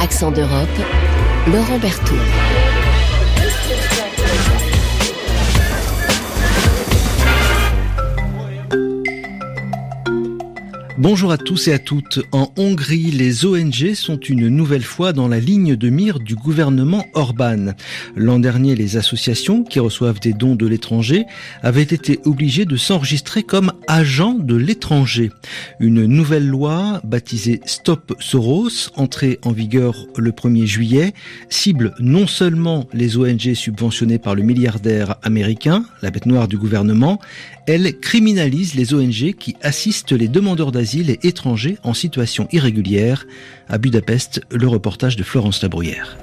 Accent d'Europe, Laurent Berthoud. Bonjour à tous et à toutes. En Hongrie, les ONG sont une nouvelle fois dans la ligne de mire du gouvernement Orban. L'an dernier, les associations qui reçoivent des dons de l'étranger avaient été obligées de s'enregistrer comme agents de l'étranger. Une nouvelle loi, baptisée Stop Soros, entrée en vigueur le 1er juillet, cible non seulement les ONG subventionnées par le milliardaire américain, la bête noire du gouvernement, elle criminalise les ONG qui assistent les demandeurs d'asile et étrangers en situation irrégulière. À Budapest, le reportage de Florence Labruyère.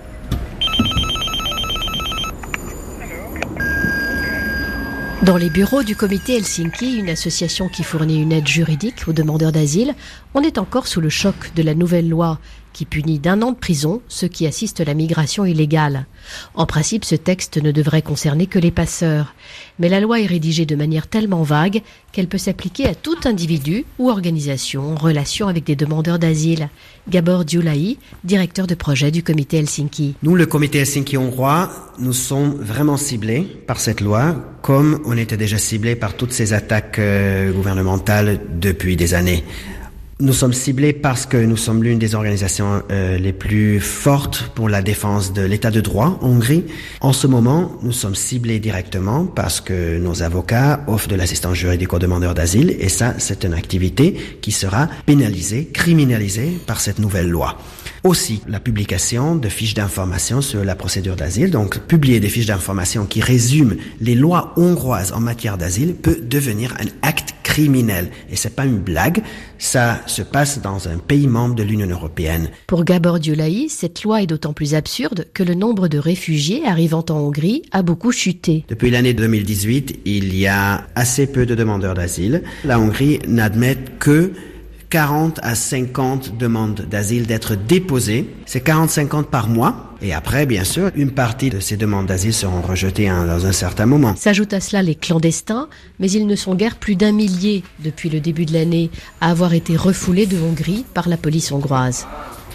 Dans les bureaux du comité Helsinki, une association qui fournit une aide juridique aux demandeurs d'asile, on est encore sous le choc de la nouvelle loi qui punit d'1 an de prison ceux qui assistent à la migration illégale. En principe, ce texte ne devrait concerner que les passeurs. Mais la loi est rédigée de manière tellement vague qu'elle peut s'appliquer à tout individu ou organisation en relation avec des demandeurs d'asile. Gabor Gyulai, directeur de projet du comité Helsinki. Nous, le comité Helsinki hongrois, nous sommes vraiment ciblés par cette loi, comme on était déjà ciblés par toutes ces attaques gouvernementales depuis des années. Nous sommes ciblés parce que nous sommes l'une des organisations les plus fortes pour la défense de l'état de droit en Hongrie. En ce moment, nous sommes ciblés directement parce que nos avocats offrent de l'assistance juridique aux demandeurs d'asile et ça, c'est une activité qui sera pénalisée, criminalisée par cette nouvelle loi. Aussi, la publication de fiches d'information sur la procédure d'asile, donc publier des fiches d'information qui résument les lois hongroises en matière d'asile peut devenir un acte criminel. Et c'est pas une blague, ça se passe dans un pays membre de l'Union européenne. Pour Gabor Gyulai, cette loi est d'autant plus absurde que le nombre de réfugiés arrivant en Hongrie a beaucoup chuté. Depuis l'année 2018, il y a assez peu de demandeurs d'asile. La Hongrie n'admet que 40 à 50 demandes d'asile d'être déposées. C'est 40-50 par mois. Et après, bien sûr, une partie de ces demandes d'asile seront rejetées dans un certain moment. S'ajoutent à cela les clandestins, mais ils ne sont guère plus d'1 millier depuis le début de l'année à avoir été refoulés de Hongrie par la police hongroise.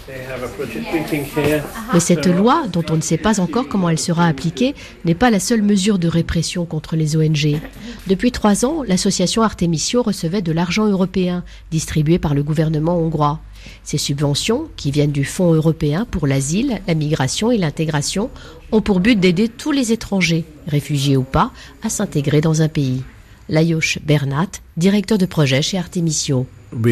Mais cette loi, dont on ne sait pas encore comment elle sera appliquée, n'est pas la seule mesure de répression contre les ONG. Depuis 3 ans, l'association Artemisio recevait de l'argent européen distribué par le gouvernement hongrois. Ces subventions, qui viennent du Fonds européen pour l'asile, la migration et l'intégration, ont pour but d'aider tous les étrangers, réfugiés ou pas, à s'intégrer dans un pays. Lajos Bernat, directeur de projet chez Artemisio.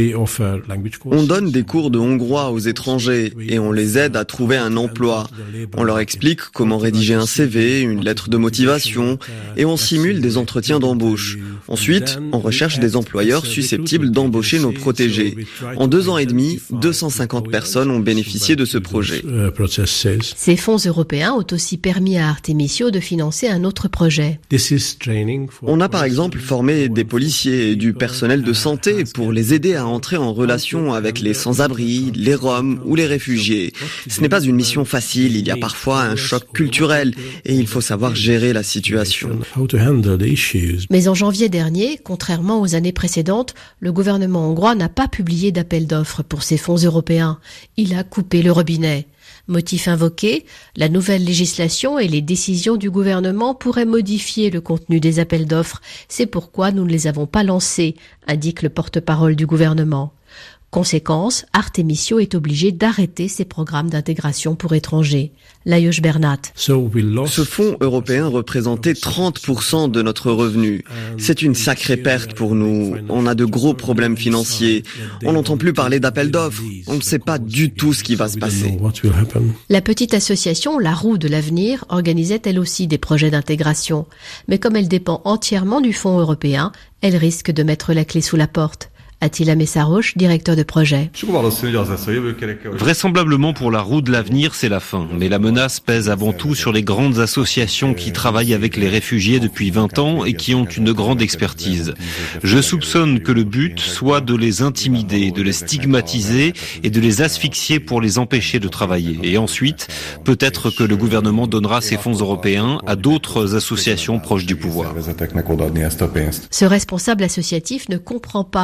On donne des cours de hongrois aux étrangers et on les aide à trouver un emploi. On leur explique comment rédiger un CV, une lettre de motivation et on simule des entretiens d'embauche. Ensuite, on recherche des employeurs susceptibles d'embaucher nos protégés. En 2 ans et demi, 250 personnes ont bénéficié de ce projet. Ces fonds européens ont aussi permis à Artemisio de financer un autre projet. On a par exemple formé des policiers et du personnel de santé pour les aider à entrer en relation avec les sans-abri, les Roms ou les réfugiés. Ce n'est pas une mission facile, il y a parfois un choc culturel et il faut savoir gérer la situation. Mais en janvier dernier, contrairement aux années précédentes, le gouvernement hongrois n'a pas publié d'appel d'offres pour ces fonds européens. Il a coupé le robinet. Motif invoqué, la nouvelle législation et les décisions du gouvernement pourraient modifier le contenu des appels d'offres. C'est pourquoi nous ne les avons pas lancés, indique le porte-parole du gouvernement. Conséquence, Artemisio est obligé d'arrêter ses programmes d'intégration pour étrangers. Lajos Bernat. Ce fonds européen représentait 30% de notre revenu. C'est une sacrée perte pour nous. On a de gros problèmes financiers. On n'entend plus parler d'appels d'offres. On ne sait pas du tout ce qui va se passer. La petite association La Roue de l'Avenir organisait elle aussi des projets d'intégration. Mais comme elle dépend entièrement du fonds européen, elle risque de mettre la clé sous la porte. Attila Messaroche, directeur de projet. Vraisemblablement pour la roue de l'avenir, c'est la fin. Mais la menace pèse avant tout sur les grandes associations qui travaillent avec les réfugiés depuis 20 ans et qui ont une grande expertise. Je soupçonne que le but soit de les intimider, de les stigmatiser et de les asphyxier pour les empêcher de travailler. Et ensuite, peut-être que le gouvernement donnera ces fonds européens à d'autres associations proches du pouvoir. Ce responsable associatif ne comprend pas l'absence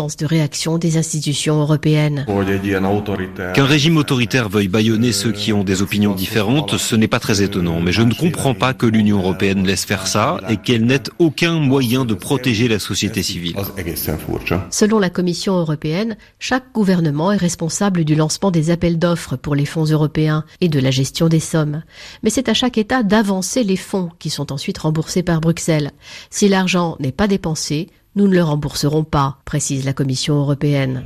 l'absence de réaction des institutions européennes. Qu'un régime autoritaire veuille bâillonner ceux qui ont des opinions différentes, ce n'est pas très étonnant. Mais je ne comprends pas que l'Union européenne laisse faire ça et qu'elle n'ait aucun moyen de protéger la société civile. Selon la Commission européenne, chaque gouvernement est responsable du lancement des appels d'offres pour les fonds européens et de la gestion des sommes. Mais c'est à chaque État d'avancer les fonds qui sont ensuite remboursés par Bruxelles. Si l'argent n'est pas dépensé, nous ne le rembourserons pas, précise la Commission européenne.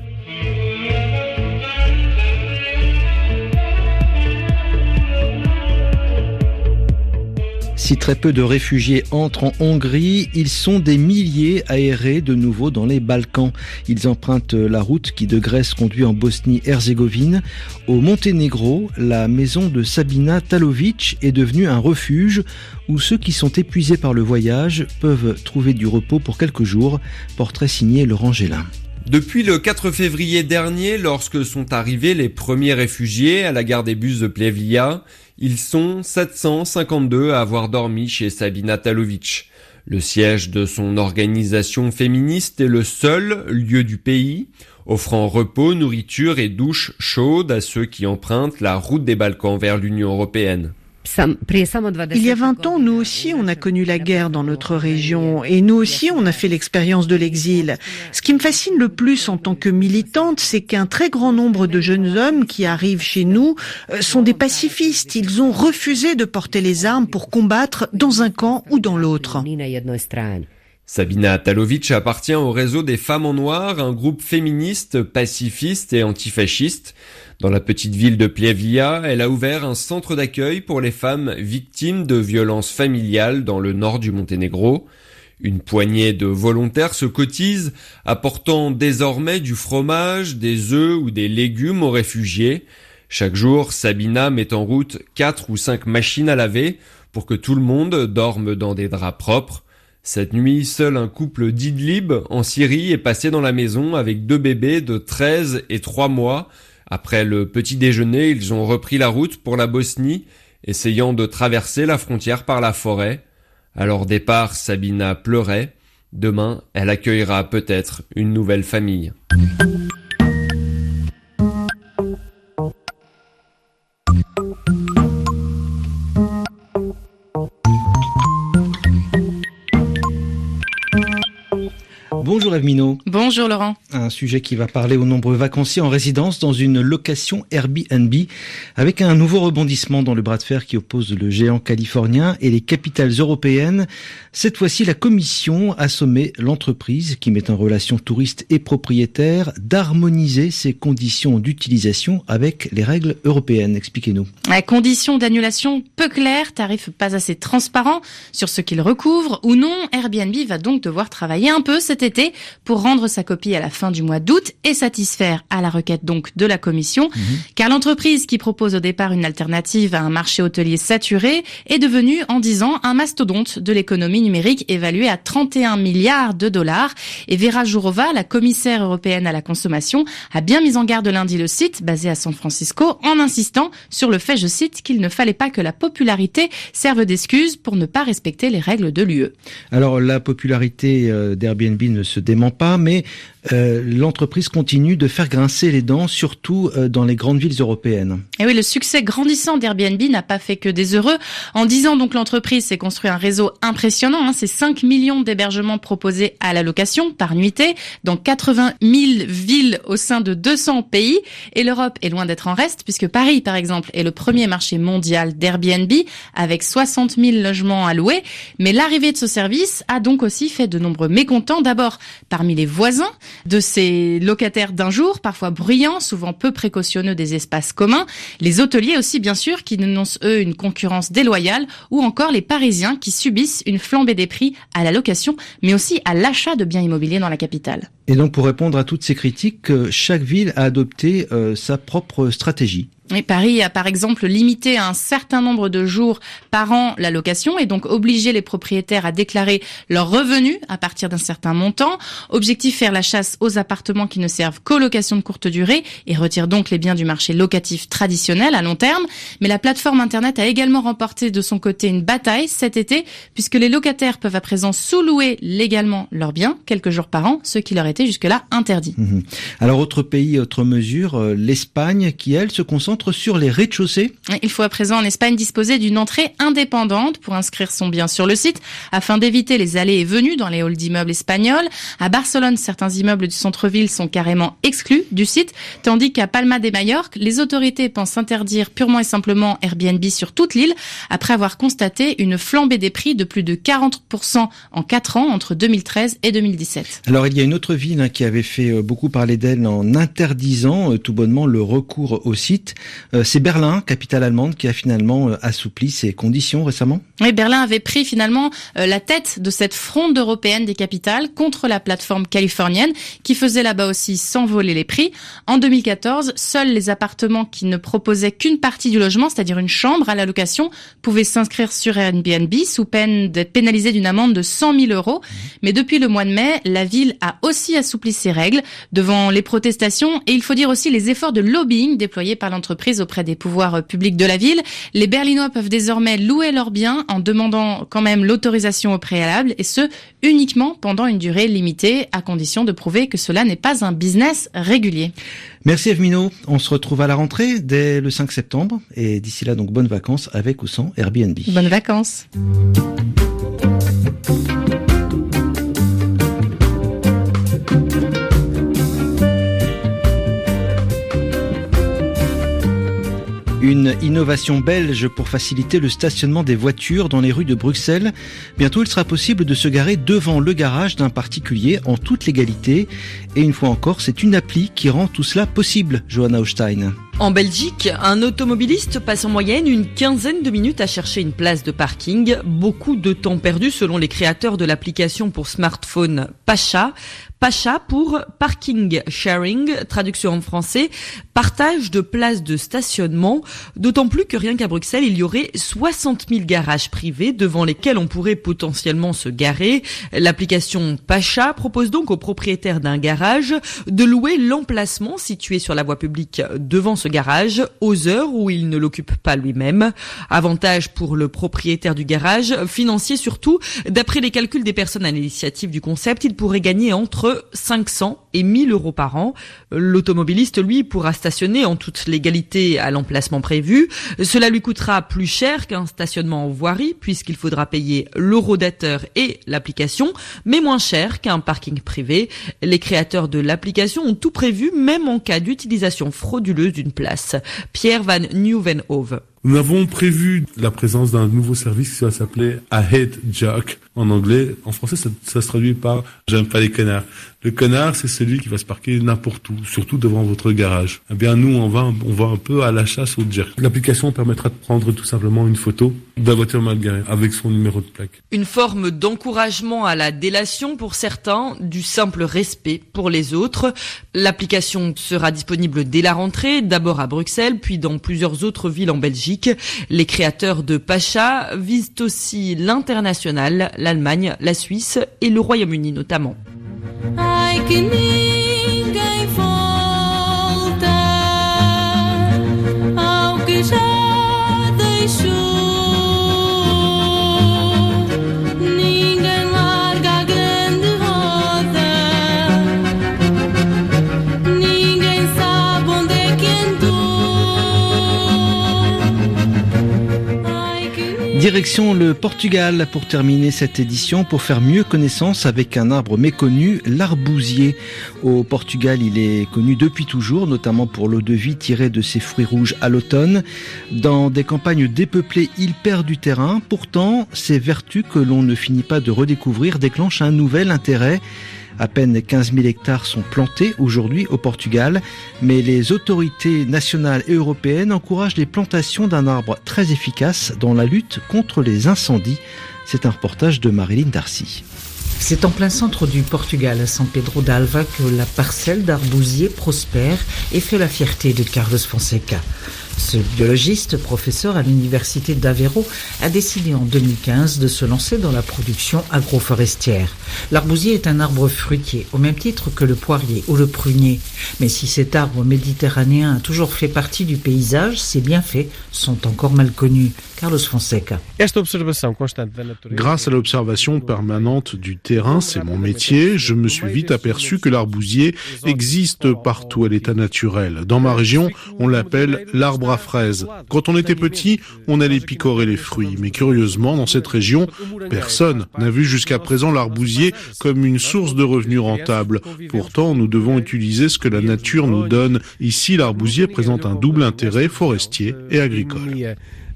Si très peu de réfugiés entrent en Hongrie, ils sont des milliers à errer de nouveau dans les Balkans. Ils empruntent la route qui de Grèce conduit en Bosnie-Herzégovine. Au Monténégro, la maison de Sabina Talovic est devenue un refuge où ceux qui sont épuisés par le voyage peuvent trouver du repos pour quelques jours. Portrait signé Laurent Gélin. Depuis le 4 février dernier, lorsque sont arrivés les premiers réfugiés à la gare des bus de Plevlia, ils sont 752 à avoir dormi chez Sabina Talovic. Le siège de son organisation féministe est le seul lieu du pays, offrant repos, nourriture et douche chaude à ceux qui empruntent la route des Balkans vers l'Union européenne. Il y a 20 ans, nous aussi, on a connu la guerre dans notre région et nous aussi, on a fait l'expérience de l'exil. Ce qui me fascine le plus en tant que militante, c'est qu'un très grand nombre de jeunes hommes qui arrivent chez nous sont des pacifistes. Ils ont refusé de porter les armes pour combattre dans un camp ou dans l'autre. Sabina Talovic appartient au réseau des Femmes en Noir, un groupe féministe, pacifiste et antifasciste. Dans la petite ville de Plevlia, elle a ouvert un centre d'accueil pour les femmes victimes de violences familiales dans le nord du Monténégro. Une poignée de volontaires se cotisent, apportant désormais du fromage, des œufs ou des légumes aux réfugiés. Chaque jour, Sabina met en route 4 ou 5 machines à laver pour que tout le monde dorme dans des draps propres. Cette nuit, seul un couple d'Idlib en Syrie est passé dans la maison avec 2 bébés de 13 et 3 mois. Après le petit déjeuner, ils ont repris la route pour la Bosnie, essayant de traverser la frontière par la forêt. À leur départ, Sabina pleurait. Demain, elle accueillera peut-être une nouvelle famille. Bonjour Ève Minot. Bonjour Laurent. Un sujet qui va parler aux nombreux vacanciers en résidence dans une location Airbnb avec un nouveau rebondissement dans le bras de fer qui oppose le géant californien et les capitales européennes. Cette fois-ci, la Commission a sommé l'entreprise qui met en relation touristes et propriétaires d'harmoniser ses conditions d'utilisation avec les règles européennes. Expliquez-nous. Conditions d'annulation peu claires, tarifs pas assez transparents sur ce qu'il recouvre ou non. Airbnb va donc devoir travailler un peu cet été pour rendre sa copie à la fin du mois d'août et satisfaire à la requête donc de la Commission, car l'entreprise qui propose au départ une alternative à un marché hôtelier saturé est devenue en 10 ans un mastodonte de l'économie numérique évalué à 31 milliards de dollars. Et Vera Jourova, la commissaire européenne à la consommation, a bien mis en garde lundi le site, basé à San Francisco, en insistant sur le fait, je cite, qu'il ne fallait pas que la popularité serve d'excuse pour ne pas respecter les règles de l'UE. Alors la popularité d'Airbnb ne se dément pas, mais l'entreprise continue de faire grincer les dents, surtout dans les grandes villes européennes. Et oui, le succès grandissant d'Airbnb n'a pas fait que des heureux. En 10 ans, donc, l'entreprise s'est construit un réseau impressionnant. C'est 5 millions d'hébergements proposés à la location par nuitée dans 80 000 villes au sein de 200 pays. Et l'Europe est loin d'être en reste, puisque Paris, par exemple, est le premier marché mondial d'Airbnb avec 60 000 logements à louer. Mais l'arrivée de ce service a donc aussi fait de nombreux mécontents. D'abord, parmi les voisins de ces locataires d'un jour, parfois bruyants, souvent peu précautionneux des espaces communs, les hôteliers aussi bien sûr qui dénoncent eux une concurrence déloyale, ou encore les Parisiens qui subissent une flambée des prix à la location, mais aussi à l'achat de biens immobiliers dans la capitale. Et donc pour répondre à toutes ces critiques, chaque ville a adopté sa propre stratégie. Et Paris a par exemple limité à un certain nombre de jours par an la location et donc obligé les propriétaires à déclarer leurs revenus à partir d'un certain montant. Objectif, faire la chasse aux appartements qui ne servent qu'aux locations de courte durée et retire donc les biens du marché locatif traditionnel à long terme. Mais la plateforme Internet a également remporté de son côté une bataille cet été puisque les locataires peuvent à présent sous-louer légalement leurs biens quelques jours par an, ce qui leur était jusque-là interdit. Alors autre pays, autre mesure, l'Espagne qui elle se concentre sur les rez-de-chaussée. Il faut à présent en Espagne disposer d'une entrée indépendante pour inscrire son bien sur le site afin d'éviter les allées et venues dans les halls d'immeubles espagnols. À Barcelone, certains immeubles du centre-ville sont carrément exclus du site, tandis qu'à Palma de Majorque, les autorités pensent interdire purement et simplement Airbnb sur toute l'île après avoir constaté une flambée des prix de plus de 40% en 4 ans entre 2013 et 2017. Alors il y a une autre ville qui avait fait beaucoup parler d'elle en interdisant tout bonnement le recours au site. C'est Berlin, capitale allemande, qui a finalement assoupli ses conditions récemment. Oui, Berlin avait pris finalement la tête de cette fronde européenne des capitales contre la plateforme californienne qui faisait là-bas aussi s'envoler les prix. En 2014, seuls les appartements qui ne proposaient qu'une partie du logement, c'est-à-dire une chambre à la location, pouvaient s'inscrire sur Airbnb sous peine d'être pénalisés d'une amende de 100 000 €. Mais depuis le mois de mai, la ville a aussi assoupli ses règles devant les protestations et il faut dire aussi les efforts de lobbying déployés par l'entreprise auprès des pouvoirs publics de la ville. Les Berlinois peuvent désormais louer leurs biens en demandant quand même l'autorisation au préalable et ce, uniquement pendant une durée limitée à condition de prouver que cela n'est pas un business régulier. Merci Eve Minot. On se retrouve à la rentrée dès le 5 septembre et d'ici là donc bonnes vacances avec ou sans Airbnb. Bonnes vacances. Une innovation belge pour faciliter le stationnement des voitures dans les rues de Bruxelles. Bientôt, il sera possible de se garer devant le garage d'un particulier en toute légalité. Et une fois encore, c'est une appli qui rend tout cela possible, Johanna Hochstein. En Belgique, un automobiliste passe en moyenne une quinzaine de minutes à chercher une place de parking. Beaucoup de temps perdu selon les créateurs de l'application pour smartphone Pacha. Pacha pour Parking Sharing, traduction en français, partage de places de stationnement, d'autant plus que rien qu'à Bruxelles, il y aurait 60 000 garages privés devant lesquels on pourrait potentiellement se garer. L'application Pacha propose donc aux propriétaires d'un garage de louer l'emplacement situé sur la voie publique devant ce garage aux heures où il ne l'occupe pas lui-même. Avantage pour le propriétaire du garage, financier surtout, d'après les calculs des personnes à l'initiative du concept, il pourrait gagner entre 500 et 1000 € par an. L'automobiliste, lui, pourra stationner en toute légalité à l'emplacement prévu. Cela lui coûtera plus cher qu'un stationnement en voirie, puisqu'il faudra payer l'horodateur et l'application, mais moins cher qu'un parking privé. Les créateurs de l'application ont tout prévu, même en cas d'utilisation frauduleuse d'une place. Pierre van Nieuwenhove. Nous avons prévu la présence d'un nouveau service qui va s'appeler Ahead Jack en anglais. En français, ça se traduit par « j'aime pas les connards ». Le connard, c'est celui qui va se parquer n'importe où, surtout devant votre garage. Eh bien, nous, on va un peu à la chasse au jerk. L'application permettra de prendre tout simplement une photo de la voiture mal garée avec son numéro de plaque. Une forme d'encouragement à la délation pour certains, du simple respect pour les autres. L'application sera disponible dès la rentrée, d'abord à Bruxelles, puis dans plusieurs autres villes en Belgique. Les créateurs de Pacha visent aussi l'international, l'Allemagne, la Suisse et le Royaume-Uni notamment. Ai que ninguém volta ao que já deixou. Ninguém larga a grande roda. Ninguém sabe onde é que andou. Direction le Portugal pour terminer cette édition, pour faire mieux connaissance avec un arbre méconnu, l'arbousier. Au Portugal, il est connu depuis toujours, notamment pour l'eau-de-vie tirée de ses fruits rouges à l'automne. Dans des campagnes dépeuplées, il perd du terrain. Pourtant, ses vertus que l'on ne finit pas de redécouvrir déclenchent un nouvel intérêt. À peine 15 000 hectares sont plantés aujourd'hui au Portugal, mais les autorités nationales et européennes encouragent les plantations d'un arbre très efficace dans la lutte contre les incendies. C'est un reportage de Marilyn Darcy. C'est en plein centre du Portugal, à São Pedro d'Alva, que la parcelle d'arbousier prospère et fait la fierté de Carlos Fonseca. Ce biologiste, professeur à l'université d'Aveiro, a décidé en 2015 de se lancer dans la production agroforestière. L'arbousier est un arbre fruitier, au même titre que le poirier ou le prunier. Mais si cet arbre méditerranéen a toujours fait partie du paysage, ses bienfaits sont encore mal connus. Carlos Fonseca. Grâce à l'observation permanente du terrain, c'est mon métier, je me suis vite aperçu que l'arbousier existe partout à l'état naturel. Dans ma région, on l'appelle l'arbre à fraises. Quand on était petit, on allait picorer les fruits. Mais curieusement, dans cette région, personne n'a vu jusqu'à présent l'arbousier comme une source de revenus rentable. Pourtant, nous devons utiliser ce que la nature nous donne. Ici, l'arbousier présente un double intérêt forestier et agricole.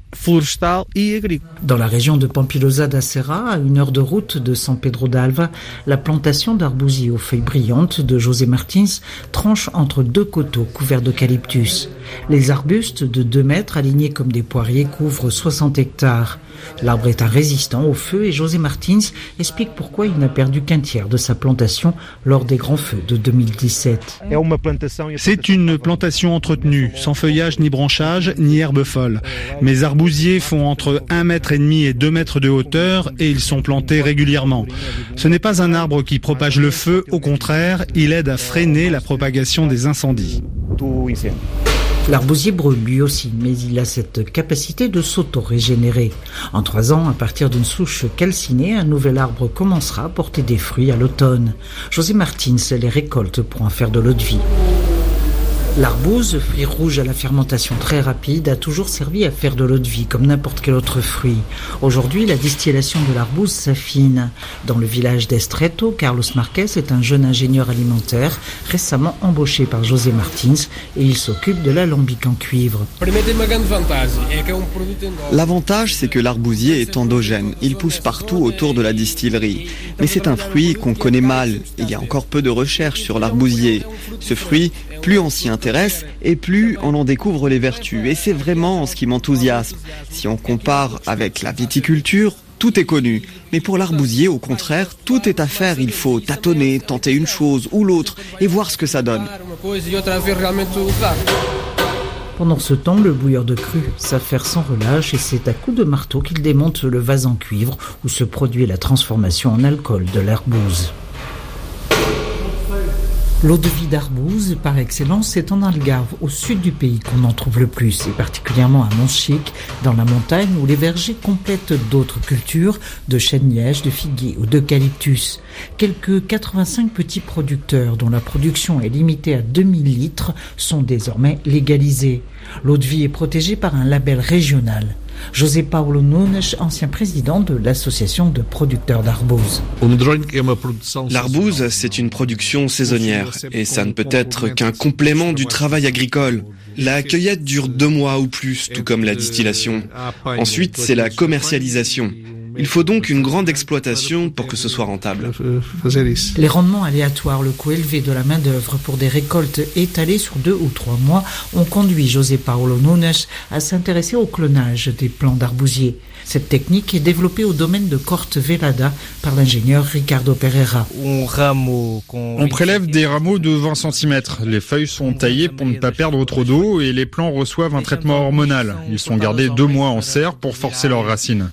Dans la région de Pampilhosa da Serra, à 1 heure de route de San Pedro d'Alva, la plantation d'arbousiers aux feuilles brillantes de José Martins tranche entre 2 coteaux couverts d'eucalyptus. Les arbustes de 2 mètres alignés comme des poiriers couvrent 60 hectares. L'arbre est un résistant au feu et José Martins explique pourquoi il n'a perdu qu'un tiers de sa plantation lors des grands feux de 2017. C'est une plantation entretenue, sans feuillage ni branchage, ni herbe folle. Mes arbousiers font entre 1,5 mètre et 2 mètres de hauteur et ils sont plantés régulièrement. Ce n'est pas un arbre qui propage le feu, au contraire, il aide à freiner la propagation des incendies. L'arbousier brûle lui aussi, mais il a cette capacité de s'auto-régénérer. En 3 ans, à partir d'une souche calcinée, un nouvel arbre commencera à porter des fruits à l'automne. José Martins les récolte pour en faire de l'eau de vie. L'arbouze, fruit rouge à la fermentation très rapide, a toujours servi à faire de l'eau de vie comme n'importe quel autre fruit. Aujourd'hui, la distillation de l'arbouze s'affine. Dans le village d'Estreito, Carlos Marquez est un jeune ingénieur alimentaire récemment embauché par José Martins et il s'occupe de l'alambic en cuivre. L'avantage, c'est que l'arbousier est endogène. Il pousse partout autour de la distillerie. Mais c'est un fruit qu'on connaît mal. Il y a encore peu de recherches sur l'arbousier. Ce fruit, plus on s'y intéresse et plus on en découvre les vertus. Et c'est vraiment ce qui m'enthousiasme. Si on compare avec la viticulture, tout est connu. Mais pour l'arbousier, au contraire, tout est à faire. Il faut tâtonner, tenter une chose ou l'autre et voir ce que ça donne. Pendant ce temps, le bouilleur de cru s'affaire sans relâche et c'est à coups de marteau qu'il démonte le vase en cuivre où se produit la transformation en alcool de l'arbouze. L'eau de vie d'arbouze, par excellence, c'est en Algarve, au sud du pays, qu'on en trouve le plus, et particulièrement à Monchique, dans la montagne où les vergers complètent d'autres cultures, de chêne-liège, de figuier ou d'eucalyptus. Quelques 85 petits producteurs, dont la production est limitée à 2000 litres, sont désormais légalisés. L'eau de vie est protégée par un label régional. José Paulo Nunes, ancien président de l'association de producteurs d'arbouze. L'arbouze, c'est une production saisonnière et ça ne peut être qu'un complément du travail agricole. La cueillette dure 2 mois ou plus, tout comme la distillation. Ensuite, c'est la commercialisation. Il faut donc une grande exploitation pour que ce soit rentable. Les rendements aléatoires, le coût élevé de la main-d'œuvre pour des récoltes étalées sur 2 ou 3 mois ont conduit José Paulo Nunes à s'intéresser au clonage des plants d'arbousier. Cette technique est développée au domaine de Corte Velada par l'ingénieur Ricardo Pereira. On prélève des rameaux de 20 cm. Les feuilles sont taillées pour ne pas perdre trop d'eau et les plants reçoivent un traitement hormonal. Ils sont gardés 2 mois en serre pour forcer leurs racines.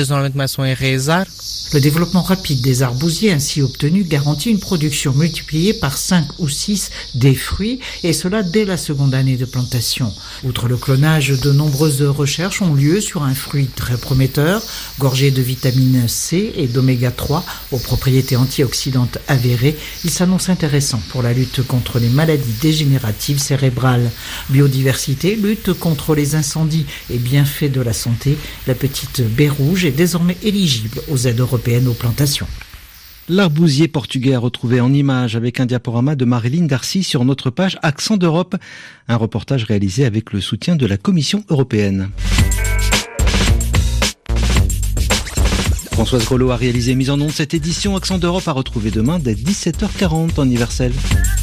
Le développement rapide des arbousiers ainsi obtenu garantit une production multipliée par 5 ou 6 des fruits, et cela dès la seconde année de plantation. Outre le clonage, de nombreuses recherches ont lieu sur un fruit très prometteur, gorgé de vitamine C et d'oméga 3, aux propriétés antioxydantes avérées. Il s'annonce intéressant pour la lutte contre les maladies dégénératives cérébrales. Biodiversité, lutte contre les incendies et bienfaits de la santé. La petite baie rouge est désormais éligible aux aides européennes aux plantations. L'arbousier portugais à retrouver en images avec un diaporama de Marilyn Darcy sur notre page Accent d'Europe. Un reportage réalisé avec le soutien de la Commission européenne. Françoise Grelot a réalisé mise en onde cette édition. Accent d'Europe à retrouver demain dès 17h40 en universel.